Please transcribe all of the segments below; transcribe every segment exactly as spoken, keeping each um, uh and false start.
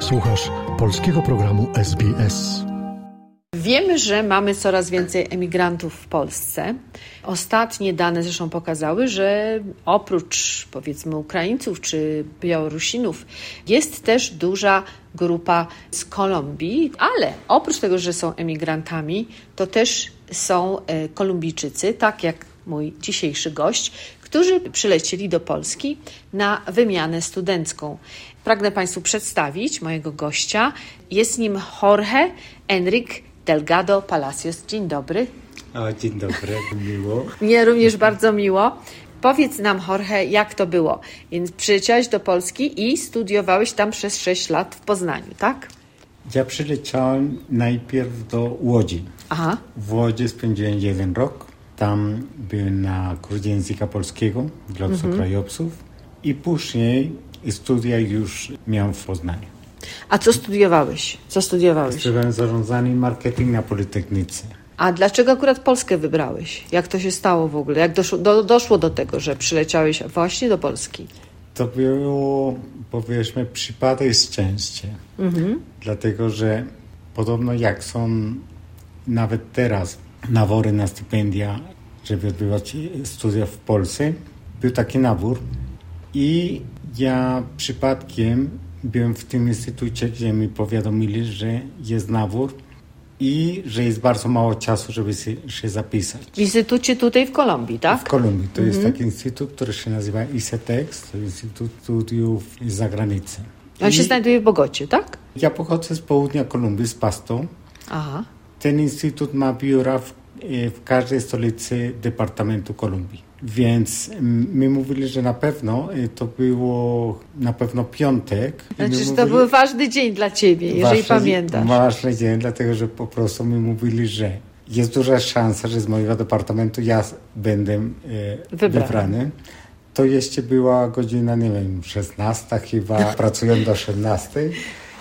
Słuchasz polskiego programu S B S. Wiemy, że mamy coraz więcej emigrantów w Polsce. Ostatnie dane zresztą pokazały, że oprócz powiedzmy Ukraińców czy Białorusinów jest też duża grupa z Kolumbii, ale oprócz tego, że są emigrantami, to też są Kolumbijczycy, tak jak mój dzisiejszy gość, którzy przylecieli do Polski na wymianę studencką. Pragnę Państwu przedstawić mojego gościa. Jest nim Jorge Enrique Delgado Palacios. Dzień dobry. O, dzień dobry, miło. Mnie również bardzo miło. Powiedz nam, Jorge, jak to było? Więc przyleciałeś do Polski i studiowałeś tam przez sześć lat w Poznaniu, tak? Ja przyleciałem najpierw do Łodzi. Aha. W Łodzi spędziłem jeden rok. Tam byłem na kursie języka polskiego dla obcokrajowców i później studia już miałem w Poznaniu. A co studiowałeś? Co studiowałeś? Studiowałem zarządzanie i marketing na Politechnice. A dlaczego akurat Polskę wybrałeś? Jak to się stało w ogóle? Jak doszło do, doszło do tego, że przyleciałeś właśnie do Polski? To było, powiedzmy, przypadek szczęścia. Mhm. Dlatego, że podobno jak są nawet teraz nabory na stypendia, żeby odbywać studia w Polsce, był taki nabór i ja przypadkiem byłem w tym instytucie, gdzie mi powiadomili, że jest nabór i że jest bardzo mało czasu, żeby się zapisać. W instytucie tutaj w Kolumbii, tak? W Kolumbii. To mhm. jest taki instytut, który się nazywa ICETEX, to jest Instytut Studiów z Zagranicy. On I się znajduje w Bogocie, tak? Ja pochodzę z południa Kolumbii, z Pasto. Aha. Ten instytut ma biura w, w każdej stolicy Departamentu Kolumbii. Więc my mówili, że na pewno to było na pewno piątek. Znaczy, że mówili, to był ważny dzień dla ciebie, jeżeli ważny, pamiętasz. Ważny dzień, dlatego że po prostu mi mówili, że jest duża szansa, że z mojego departamentu ja będę e, wybrany. wybrany. To jeszcze była godzina, nie wiem, szesnasta chyba, pracuję do szesnastej,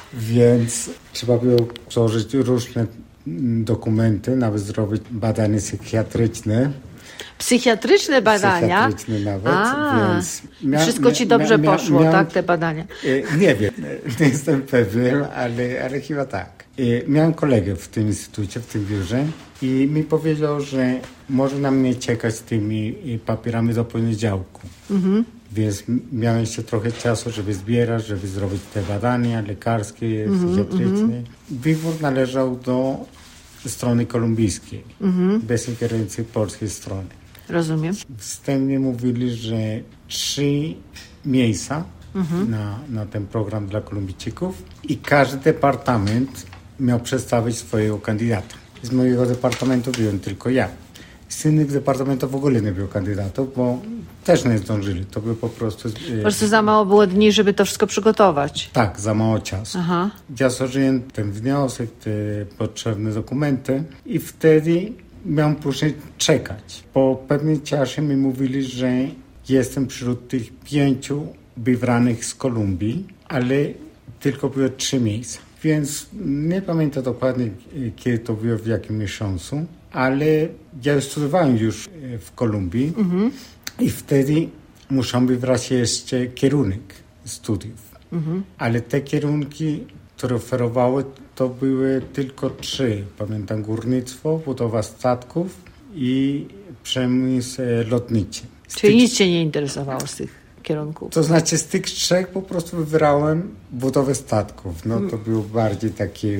więc trzeba było złożyć różne dokumenty, nawet zrobić badania psychiatryczne. Psychiatryczne badania? Psychiatryczne nawet, A, więc... Mia, wszystko ci dobrze mia, mia, poszło, miałem, tak, te badania? Nie wiem, nie jestem pewien, ale, ale chyba tak. Miałem kolegę w tym instytucie, w tym biurze i mi powiedział, że może na mnie czekać z tymi papierami do poniedziałku. Mhm. Więc miałem jeszcze trochę czasu, żeby zbierać, żeby zrobić te badania lekarskie, mhm, psychiatryczne. Mhm. Wybór należał do strony kolumbijskiej, mhm. bez ingerencji polskiej strony. Rozumiem. Wstępnie mówili, że trzy miejsca mhm. na, na ten program dla Kolumbijczyków i każdy departament miał przedstawić swojego kandydata. Z mojego departamentu byłem tylko ja. Z innych departamentów w ogóle nie było kandydatów, bo też nie zdążyli. To by po prostu... Po prostu za mało było dni, żeby to wszystko przygotować. Tak, za mało czasu. Aha. Ja złożyłem ten wniosek, te potrzebne dokumenty i wtedy miałem później czekać. Po pewnym czasie mi mówili, że jestem wśród tych pięciu wybranych z Kolumbii, ale tylko były trzy miejsca. Więc nie pamiętam dokładnie, kiedy to było, w jakim miesiącu, ale ja studiowałem już w Kolumbii mhm. i wtedy muszę wybrać jeszcze kierunek studiów. Mhm. Ale te kierunki, które oferowały, to były tylko trzy. Pamiętam górnictwo, budowa statków i przemysł lotniczy. Z Czyli tych... nic cię nie interesowało z tych kierunków? To znaczy z tych trzech po prostu wybrałem budowę statków. No to było bardziej takie...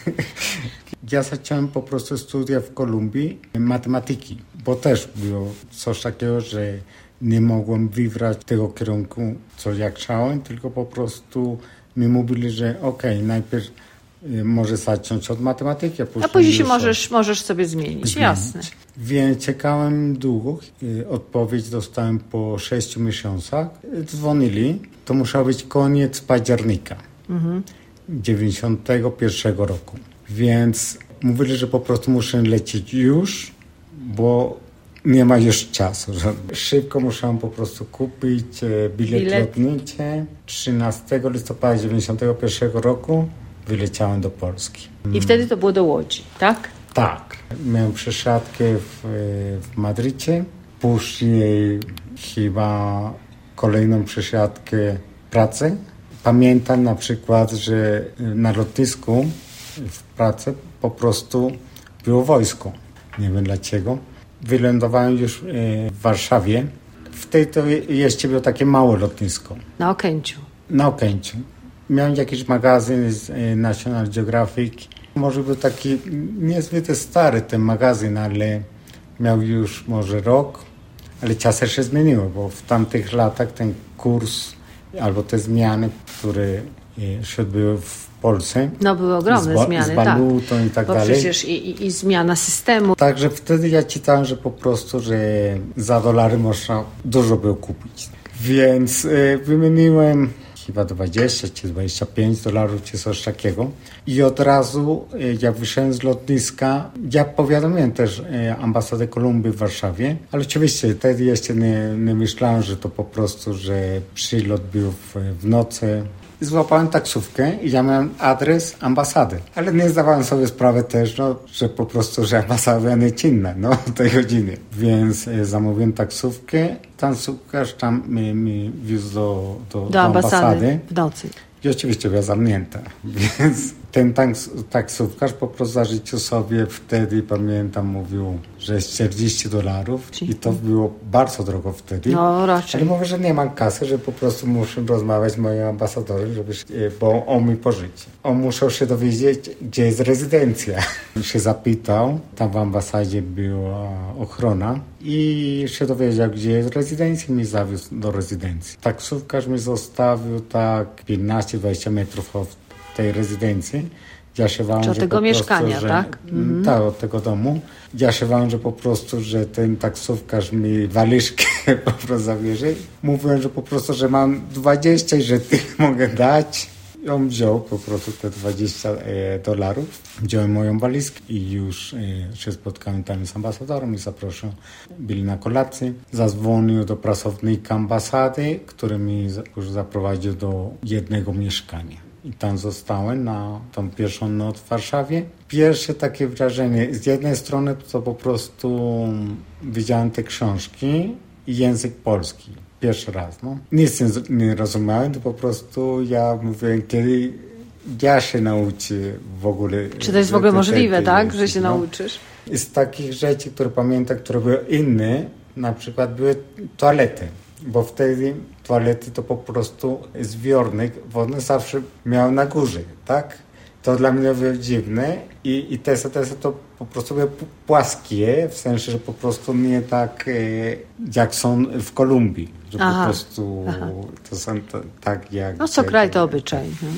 Ja zacząłem po prostu studia w Kolumbii matematyki, bo też było coś takiego, że nie mogłem wybrać tego kierunku, co ja chciałem, tylko po prostu mi mówili, że okej, okay, najpierw może zacząć od matematyki, a później... A później się możesz, możesz sobie zmienić, zmienić, jasne. Więc czekałem długo, odpowiedź dostałem po sześciu miesiącach. Dzwonili, to musiał być koniec października mhm. dziewięćdziesiątego pierwszego roku. Więc mówili, że po prostu muszę lecieć już, bo nie ma już czasu. Szybko musiałem po prostu kupić bilet, bilet. lotniczy. trzynastego listopada dziewięćdziesiątego pierwszego roku wyleciałem do Polski. I wtedy to było do Łodzi, tak? Tak. Miałem przesiadkę w, w Madrycie. Później chyba kolejną przesiadkę pracy. pamiętam na przykład, że na lotnisku w pracy po prostu było wojsko. Nie wiem dlaczego. Wylądowałem już w Warszawie. Wtedy to jeszcze było takie małe lotnisko. Na Okęciu. Na Okęciu. Miałem jakiś magazyn z National Geographic. Może był taki niezwykle stary ten magazyn, ale miał już może rok. Ale czasy się zmieniły, bo w tamtych latach ten kurs albo te zmiany, które się odbyły w Polsce. No były ogromne z ba- zmiany, z walutą tak. i tak bo dalej. przecież i, i, i zmiana systemu. Także wtedy ja czytałem, że po prostu, że za dolary można dużo było kupić. Więc y, wymieniłem chyba dwadzieścia czy dwadzieścia pięć dolarów, czy coś takiego. I od razu, y, jak wyszedłem z lotniska, ja powiadomiłem też y, ambasadę Kolumbii w Warszawie, ale oczywiście wtedy jeszcze nie, nie myślałem, że to po prostu, że przylot był w, w nocy. Złapałem taksówkę i ja miałem adres ambasady, ale nie zdawałem sobie sprawy też, no, że po prostu, że ambasada nie czynna, no, tej godziny. Więc e, zamówiłem taksówkę, taksówkarz tam mi, mi wiózł do, do, do, do ambasady, ambasady w nocy. I oczywiście była zamknięta, więc ten taks, taksówkarz po prostu zażyczył sobie wtedy, pamiętam, mówił, że jest czterdzieści dolarów i to było bardzo drogo wtedy. No raczej. Ale mówię, że nie mam kasy, że po prostu muszę rozmawiać z moim ambasadorem, żeby, bo on mi pożyczy. On musiał się dowiedzieć, gdzie jest rezydencja. się zapytał, tam w ambasadzie była ochrona i się dowiedział, gdzie jest rezydencja i mnie zawiózł do rezydencji. Taksówkarz mi zostawił tak piętnaście dwadzieścia metrów od tej rezydencji. Ja się bałem, Czy od że tego po mieszkania, prostu, że, tak? Mhm. Tak, od tego domu. Ja się bałem, że po prostu, że ten taksówkarz mi walizkę po prostu zabierze. Mówiłem, że po prostu, że mam dwadzieścia i że tych mogę dać. I on wziął po prostu te dwadzieścia dolarów. Wziąłem moją walizkę i już e, się spotkałem tam z ambasadorem i zaprosił. Byli na kolację. Zadzwonił do pracownika ambasady, który mi już zaprowadził do jednego mieszkania. I tam zostałem na tą pierwszą noc w Warszawie. Pierwsze takie wrażenie, z jednej strony to po prostu widziałem te książki i język polski. Pierwszy raz, no. Nic nie, nie rozumiałem, to po prostu ja mówiłem, kiedy ja się nauczę w ogóle. Czy to jest w ogóle te, możliwe, te, te, tak, te, że się no. nauczysz? Z takich rzeczy, które pamiętam, które były inne, na przykład były toalety. Bo wtedy toalety to po prostu zbiornik wodny zawsze miał na górze, tak? To dla mnie było dziwne i, i te te to po prostu były płaskie, w sensie, że po prostu nie tak e, jak są w Kolumbii, że aha, po prostu aha. to są to, tak jak... No co kraj to obyczaj. No.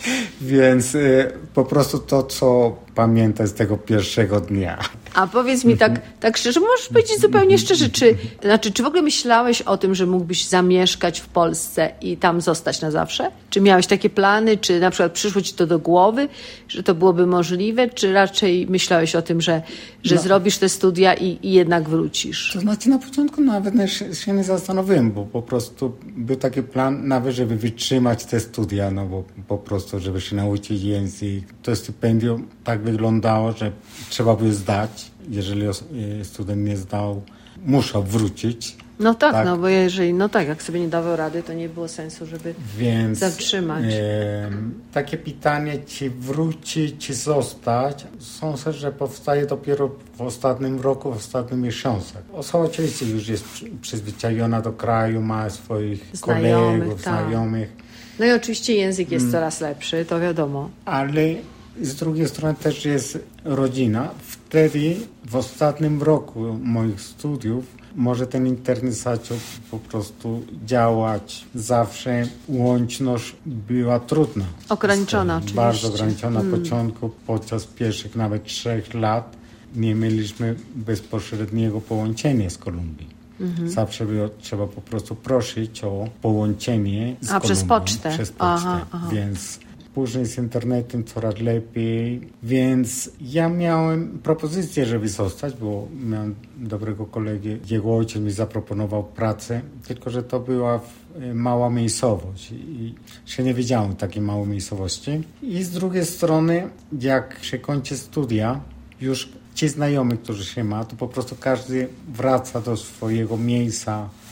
Więc e, po prostu to, co pamiętam z tego pierwszego dnia. A powiedz mi tak, tak szczerze, możesz powiedzieć zupełnie szczerze, czy, znaczy, czy w ogóle myślałeś o tym, że mógłbyś zamieszkać w Polsce i tam zostać na zawsze? Czy miałeś takie plany, czy na przykład przyszło ci to do głowy, że to byłoby możliwe, czy raczej myślałeś o tym, że, że no. zrobisz te studia i, i jednak wrócisz? To znaczy na początku nawet się, się nie zastanowiłem, bo po prostu był taki plan nawet, żeby wytrzymać te studia, no bo po prostu, żeby się nauczyć język. To stypendium tak wyglądało, że trzeba by zdać. Jeżeli student nie zdał, musiał wrócić. No tak, tak, no bo jeżeli, no tak, jak sobie nie dawał rady, to nie było sensu, żeby Więc, zatrzymać. E, takie pytanie, czy wrócić, czy zostać, sądzę, że powstaje dopiero w ostatnim roku, w ostatnich miesiącach. Osoba oczywiście już jest przyzwyczajona do kraju, ma swoich znajomych, kolegów, tak. znajomych. No i oczywiście język jest hmm. coraz lepszy, to wiadomo. Ale z drugiej strony też jest rodzina. Wtedy w ostatnim roku moich studiów może ten internet zaczął po prostu działać. Zawsze łączność była trudna. Ograniczona oczywiście. Bardzo ograniczona. Na hmm. początku, podczas pierwszych nawet trzech lat nie mieliśmy bezpośredniego połączenia z Kolumbii. Mhm. Zawsze było, trzeba po prostu prosić o połączenie z A, Kolumbią. przez pocztę. Przez pocztę. Aha, aha. Więc później z internetem coraz lepiej, więc ja miałem propozycję, żeby zostać, bo miałem dobrego kolegę. Jego ojciec mi zaproponował pracę, tylko że to była mała miejscowość i się nie wiedziałem takiej małej miejscowości. I z drugiej strony, jak się kończy studia, już ci znajomi, którzy się ma, to po prostu każdy wraca do swojego miejsca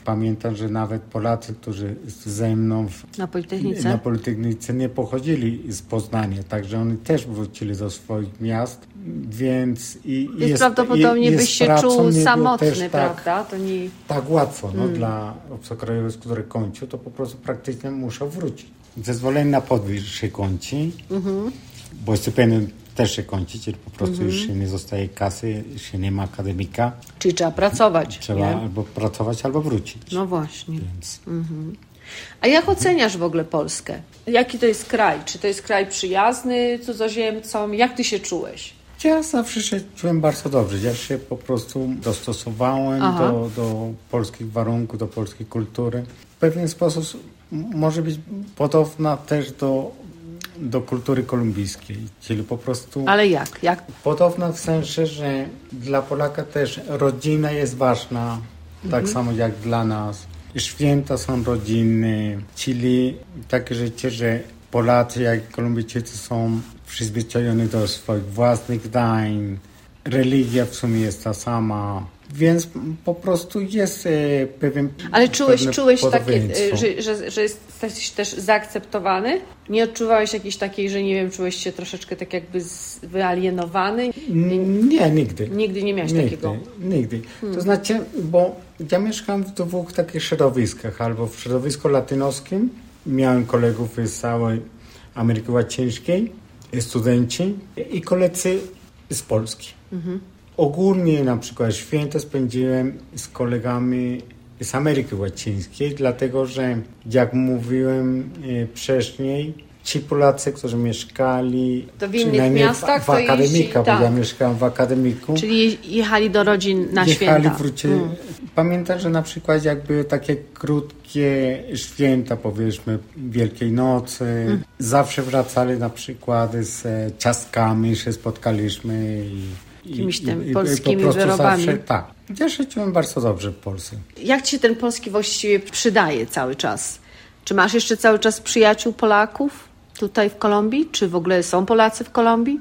Pamiętam, że nawet Polacy, którzy ze mną w, na Politechnice? na Politechnice nie pochodzili z Poznania, także oni też wrócili do swoich miast, więc i Więc jest, prawdopodobnie jest byś się czuł samotny, tak, prawda? To nie... tak łatwo, no, hmm. dla obcokrajowców, które kończą, to po prostu praktycznie muszą wrócić. Zezwolenie na podwyż się kończy, mm-hmm. bo stypendium też się kończy, czyli po prostu mm-hmm. już się nie zostaje kasy, się nie ma akademika. Czyli trzeba pracować. Trzeba nie? albo pracować, albo wrócić. No właśnie. Więc... Mm-hmm. A jak oceniasz w ogóle Polskę? Jaki to jest kraj? Czy to jest kraj przyjazny cudzoziemcom? Jak ty się czułeś? Ja zawsze się czułem bardzo dobrze. Ja się po prostu dostosowałem do, do polskich warunków, do polskiej kultury. W pewien sposób może być podobna też do, do kultury kolumbijskiej. Czyli po prostu... Ale jak? jak? Podobna w sensie, że dla Polaka też rodzina jest ważna, mhm. tak samo jak dla nas. Święta są rodzinne, czyli takie rzeczy, że Polacy jak i Kolumbijczycy są przyzwyczajeni do swoich własnych dań. Religia w sumie jest ta sama, więc po prostu jest e, pewien Ale czułeś, czułeś takie, że, że, że jesteś też zaakceptowany? Nie odczuwałeś jakiejś takiej, że nie wiem, czułeś się troszeczkę tak jakby wyalienowany? Nie, nigdy. Nigdy nie miałeś nigdy, takiego? Nigdy. Hmm. To znaczy, bo ja mieszkam w dwóch takich środowiskach, albo w środowisku latynoskim, miałem kolegów z całej Ameryki Łacińskiej, studenci i koledzy z Polski. Mhm. Ogólnie na przykład święta spędziłem z kolegami z Ameryki Łacińskiej, dlatego że jak mówiłem wcześniej, ci Polacy, którzy mieszkali to w innych miastach, w, w akademika, bo tak. ja mieszkałem w akademiku. Czyli jechali do rodzin na jechali, święta. Wrócili. Hmm. Pamiętam, że na przykład jak były takie krótkie święta, powiedzmy Wielkiej Nocy, hmm. zawsze wracali na przykład z ciastkami, się spotkaliśmy i jakimiś tam i, polskimi i po wyrobami. Zawsze, tak. Ja się czułem bardzo dobrze w Polsce. Jak ci się ten polski właściwie przydaje cały czas? Czy masz jeszcze cały czas przyjaciół Polaków tutaj w Kolumbii? Czy w ogóle są Polacy w Kolumbii?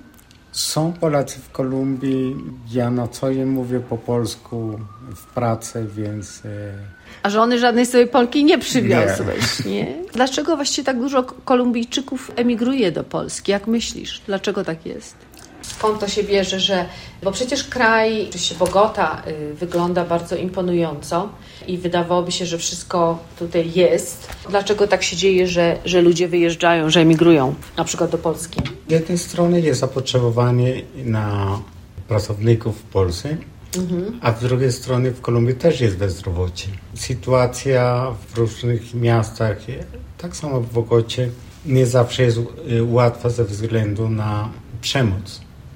Są Polacy w Kolumbii. Ja na co dzień mówię po polsku w pracy, więc... A żony żadnej sobie Polki nie przywiozłeś, nie. nie? Dlaczego właściwie tak dużo Kolumbijczyków emigruje do Polski? Jak myślisz? Dlaczego tak jest? Skąd to się bierze, że... Bo przecież kraj, oczywiście Bogota y, wygląda bardzo imponująco i wydawałoby się, że wszystko tutaj jest. Dlaczego tak się dzieje, że, że ludzie wyjeżdżają, że emigrują na przykład do Polski? Z jednej strony jest zapotrzebowanie na pracowników w Polsce, mhm. a z drugiej strony w Kolumbii też jest bezrobocie. Sytuacja w różnych miastach, tak samo w Bogocie, nie zawsze jest łatwa ze względu na przemoc.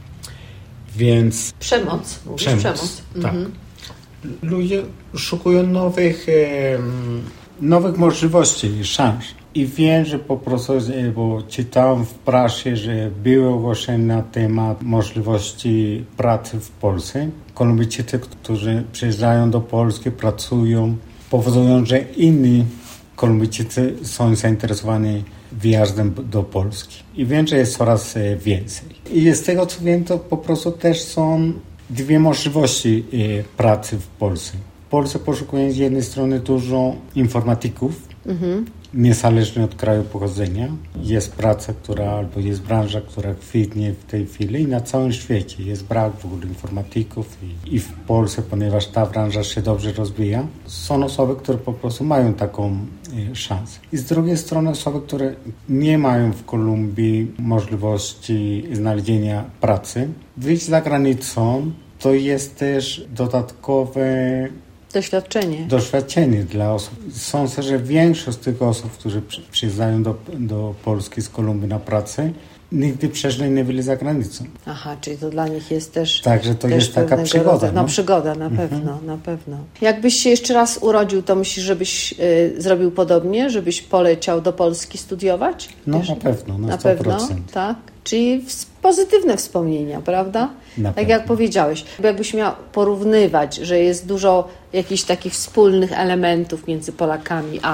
Więc... Przemoc? Mówisz przemoc, przemoc. tak. Mhm. Ludzie szukają nowych, e, nowych możliwości i szans. I wiem, że po prostu, bo czytałem w prasie, że były ogłoszenia na temat możliwości pracy w Polsce. Kolumbijczycy, którzy przyjeżdżają do Polski, pracują, powodują, że inni Kolumbijczycy są zainteresowani wyjazdem do Polski. I wiem, że jest coraz więcej. I z tego, co wiem, to po prostu też są dwie możliwości pracy w Polsce. W Polsce poszukują z jednej strony dużo informatyków, mhm. niezależnie od kraju pochodzenia. Jest praca, która, albo jest branża, która kwitnie w tej chwili i na całym świecie. Jest brak w ogóle informatyków i, i w Polsce, ponieważ ta branża się dobrze rozwija, są osoby, które po prostu mają taką y, szansę. I z drugiej strony osoby, które nie mają w Kolumbii możliwości znalezienia pracy, wyjść za granicą, to jest też dodatkowe Doświadczenie. Doświadczenie dla osób. Sądzę, że większość z tych osób, którzy przyjeżdżają do, do Polski z Kolumbii na pracę, nigdy wcześniej nie byli za granicą. Aha, czyli to dla nich jest też... Także to też jest taka przygoda. Rodzaju, no, no przygoda, na mhm. pewno, na pewno. Jakbyś się jeszcze raz urodził, to myślisz, żebyś y, zrobił podobnie? Żebyś poleciał do Polski studiować? No Wiesz? na pewno, na, na sto procent. pewno, tak. Czyli pozytywne wspomnienia, prawda? Na tak pewno. Jak powiedziałeś. Jakbyś miał porównywać, że jest dużo jakichś takich wspólnych elementów między Polakami a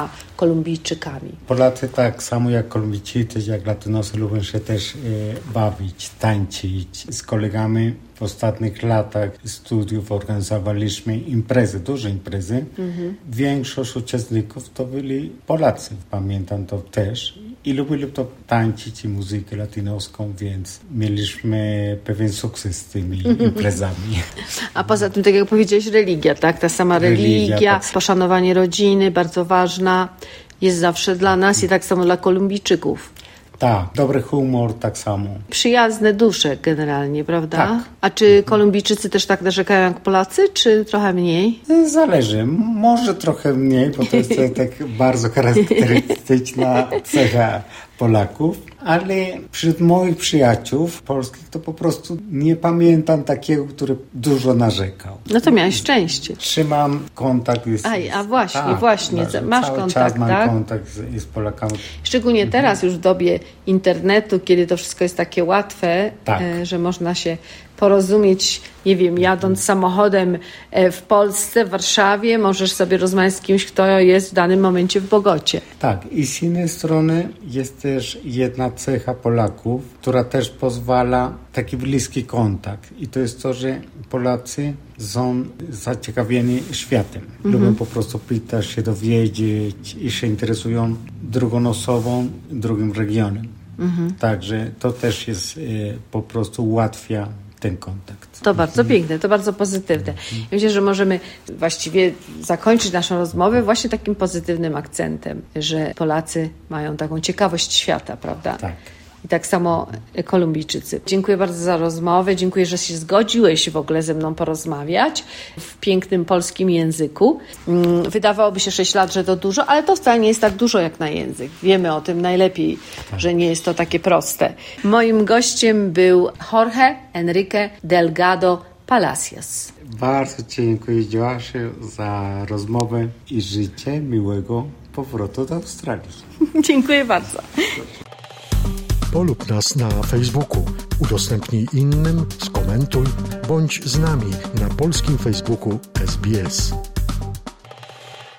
Kolumbijczykami? Polacy tak samo jak Kolumbijczycy, jak Latynosy lubią się też e, bawić, tańczyć. Z kolegami w ostatnich latach studiów organizowaliśmy imprezy, duże imprezy. Mhm. Większość uczestników to byli Polacy, pamiętam to też. I lubili to tańczyć i muzykę latynoską, więc mieliśmy pewien sukces z tymi imprezami. A poza tym, tak jak powiedziałeś, religia, tak? Ta sama religia, religia tak. Poszanowanie rodziny, bardzo ważna, jest zawsze dla nas i tak samo dla Kolumbijczyków. Tak, dobry humor tak samo. Przyjazne dusze generalnie, prawda? Tak. A czy Kolumbijczycy też tak narzekają jak Polacy, czy trochę mniej? Zależy. Może trochę mniej, bo to jest tak bardzo charakterystyczna cecha Polaków, ale wśród moich przyjaciół polskich to po prostu nie pamiętam takiego, który dużo narzekał. No to miałeś szczęście. Trzymam kontakt. Z, Aj, a właśnie, tak, właśnie, tak, masz cały kontakt, czas mam tak? kontakt z, z Polakami. Szczególnie mhm. teraz już w dobie internetu, kiedy to wszystko jest takie łatwe, tak. e, że można się porozumieć, nie wiem, jadąc samochodem w Polsce, w Warszawie, możesz sobie rozmawiać z kimś, kto jest w danym momencie w Bogocie. Tak, i z innej strony jest też jedna cecha Polaków, która też pozwala taki bliski kontakt. I to jest to, że Polacy są zaciekawieni światem. Mhm. Lubią po prostu pytać się, dowiedzieć i się interesują drugą osobą, drugim regionem. Mhm. Także to też jest e, po prostu ułatwia ten kontakt. To bardzo piękne, to bardzo pozytywne. Ja myślę, że możemy właściwie zakończyć naszą rozmowę właśnie takim pozytywnym akcentem, że Polacy mają taką ciekawość świata, prawda? Tak. I tak samo Kolumbijczycy. Dziękuję bardzo za rozmowę. Dziękuję, że się zgodziłeś w ogóle ze mną porozmawiać w pięknym polskim języku. Wydawałoby się sześć lat, że to dużo, ale to wcale nie jest tak dużo jak na język. Wiemy o tym najlepiej, tak. że nie jest to takie proste. Moim gościem był Jorge Enrique Delgado Palacios. Bardzo dziękuję, Joasiu, za rozmowę i życzę miłego powrotu do Australii. Dziękuję bardzo. Polub nas na Facebooku, udostępnij innym, skomentuj, bądź z nami na polskim Facebooku S B S.